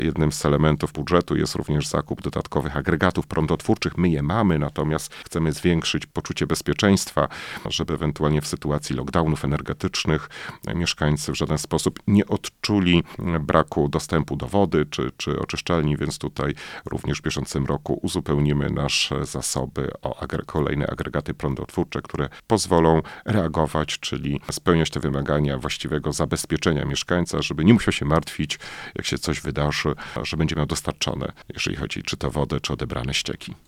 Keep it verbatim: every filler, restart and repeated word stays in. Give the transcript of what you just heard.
jednym z elementów budżetu jest również zakup dodatkowych agregatów prądotwórczych. My je mamy, natomiast chcemy zwiększyć poczucie bezpieczeństwa, żeby ewentualnie w sytuacji lockdownów energetycznych mieszkańcy w żaden sposób nie odczuli braku dostępu do wody czy, czy oczyszczalni, więc tutaj również w bieżącym roku uzupełnimy nasze zasoby o agre- kolejne agregaty prądotwórcze, które pozwolą reagować, czyli spełniać te wymagania właściwego zabezpieczenia mieszkańca, żeby nie musiał się martwić, jak się coś wydarzy, że będzie miał dostarczone, jeżeli chodzi czy to wodę, czy odebrane ścieki.